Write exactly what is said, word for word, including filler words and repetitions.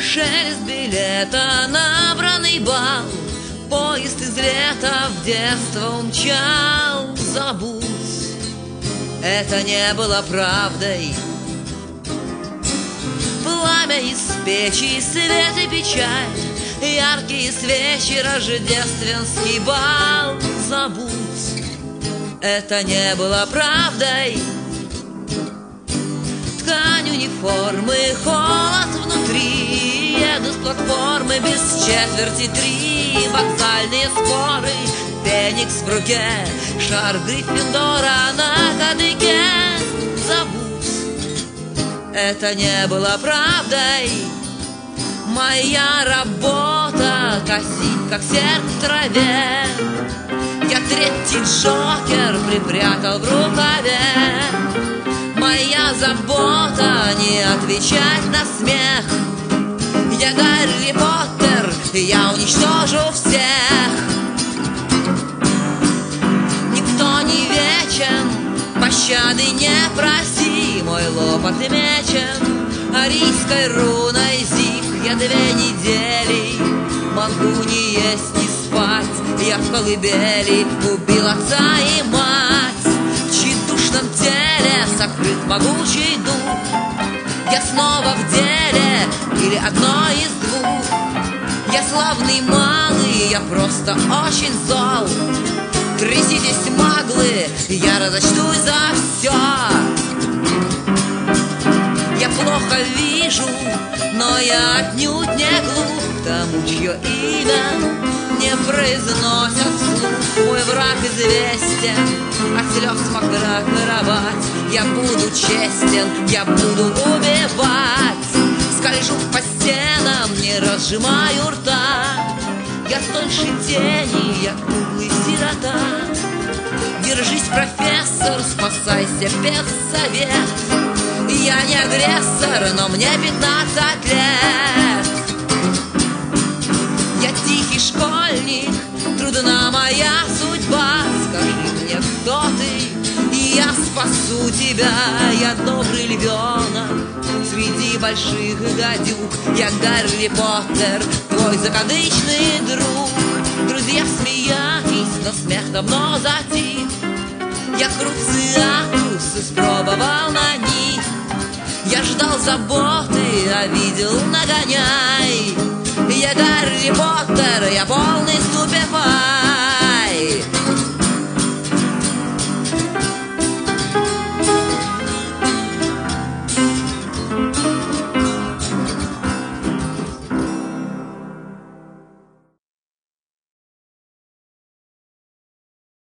Шелест билета, набранный бал, поезд из лета в детство умчал. Забудь, это не было правдой. Пламя из печи, свет и печаль, яркие свечи, рождественский бал. Забудь, это не было правдой. Ткань униформы, холод внутри, еду с платформы без четверти три. Вокзальные споры, феникс в руке, шар Гриффиндора на кадыке. Забудь, это не было правдой. Моя работа косить, как серп в траве. Я третий Джокер припрятал в рукаве. Моя забота не отвечать на смех. Я Гарри Поттер, я уничтожу всех. Никто не вечен, пощады не проси. Мой лоб отмечен арийской руной зиг. Я две недели могу не есть, не спать. Я в колыбели убил отца и мать. В тщедушном теле сокрыт могучий дух. Я снова в деле или одно из двух. Я славный малый, я просто очень зол. Тряситесь, маглы, я разочтусь за все. Я плохо вижу, но я отнюдь не глух к тому, чье имя не произносят вслух. Мой враг известен, от слез мокра кровать. Я буду честен, я буду убивать. Скольжу по стенам, не разжимаю рта. Я тоньше тени, я круглый сирота. Держись, профессор, спасайся, педсовет. Я не агрессор, но мне пятнадцать лет. Я тихий школьник, трудна моя судьба. Скажи мне, кто ты, и я спасу тебя. Я добрый львенок среди больших гадюк. Я Гарри Поттер, твой закадычный друг. Друзья смеялись, но смех давно затих. Я Круциатус испробовал на них. Я ждал заботы, а видел нагоняй. Я Гарри Поттер, я полный студент.